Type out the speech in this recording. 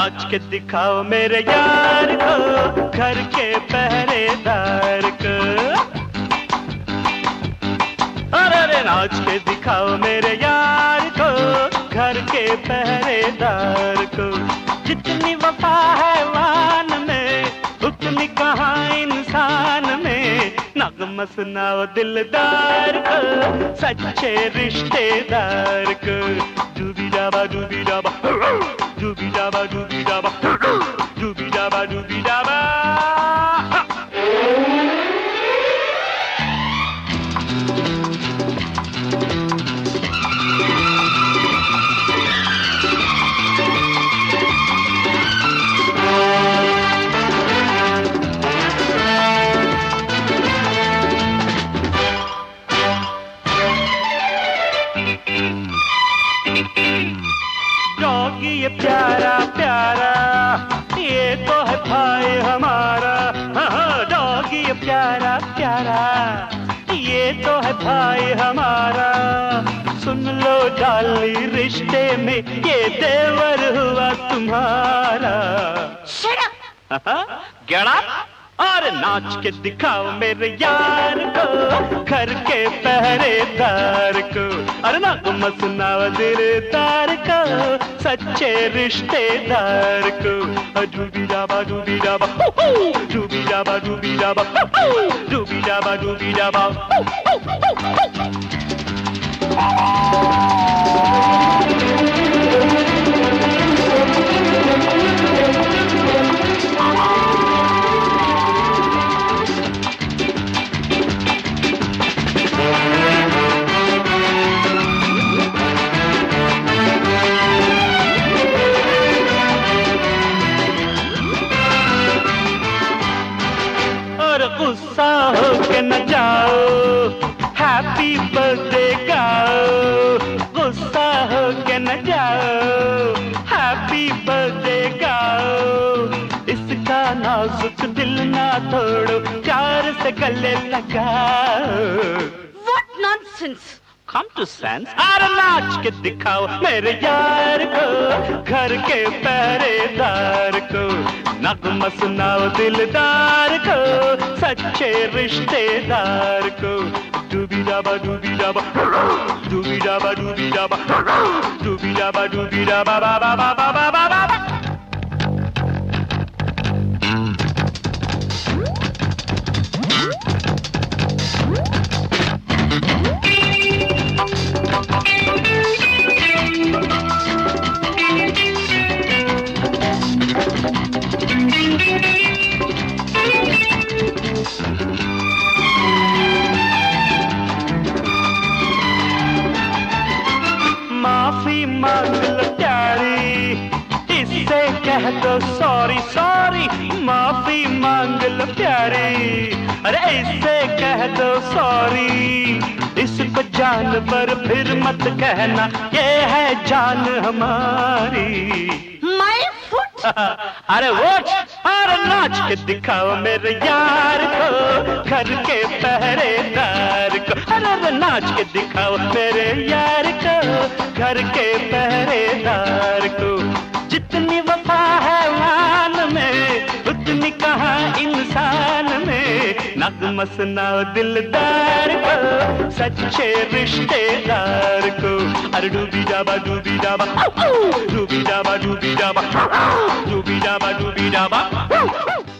नाच के दिखाओ मेरे यार को, घर के पहरेदार को। अरे नाच के दिखाओ मेरे यार को, घर के पहरेदार को। जितनी वफा है वान में, उतनी कहाँ इंसान में। नगमा सुनाओ दिलदार को, सच्चे रिश्तेदार को। डूबी जाबा डूबी जाबा, डूबी जाबा डूबी जाबा, डूबी जाबा डूबी जाबा। डॉगी ये प्यारा प्यारा, ये तो है भाई हमारा। हाँ डॉगी ये प्यारा प्यारा, ये तो है भाई हमारा। सुन लो डाली रिश्ते में, ये देवर हुआ तुम्हारा। Get up! और नाच के दिखाओ मेरे यार को, घर के पहरेदार को। अरे नगमा सुनाओ दिलदार को, सच्चे रिश्तेदार को। डूबी जाबा डूबी जाबा, डूबी जाबा डूबी जाबा, डूबी जाबा डूबी जाबा। गुस्सा होके न जाओ, हैप्पी बर्थडे गाओ। गुस्सा होके न जाओ, हैप्पी बर्थडे गाओ। इसका नाजुक दिल ना तोड़ो, प्यार से गले लगाओ। What nonsense! Come to sense. अरे नाच के दिखाओ मेरे यार को, घर के पहरेदार को। नगमा सुनाओ दिलदार को, सच्चे रिश्तेदार को। डूबी जाबा डूबी जाबा, डूबी जाबा डूबी जाबा, डूबी जाबा डूबी जाबा बा बा बा बा बा बा बा। माफी मांग लो प्यारी, इससे कह दो सॉरी सॉरी। माफी मांग लो प्यारी, अरे इससे कह दो सॉरी। इसको जान पर फिर मत कहना, ये है जान हमारी। My foot! अरे वो अरे नाच के दिखाओ मेरे यार को, घर के पहरेदार को। अरे नाच के दिखाओ मेरे यार को, घर के पहरेदार को। जितनी वफा है वान में, उतनी कहाँ इंसान में। नगमा सुनाओ दिलदार को, सच्चे रिश्तेदार को। अरे डूबी जाबा डूबी जाबा, डूबी जाबा डूबी जाबा, डूबी जाबा डूबी जाबा।